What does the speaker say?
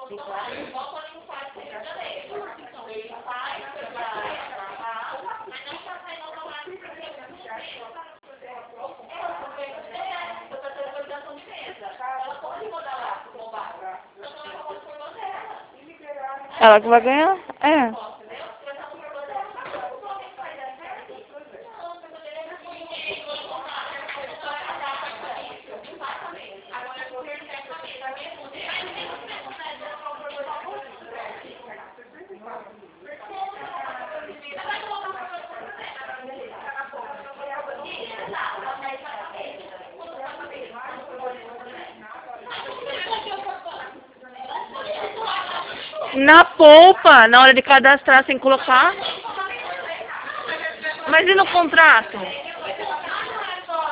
Ela que vai ganhar? É. Na polpa, na hora de cadastrar, sem colocar. Mas e no contrato?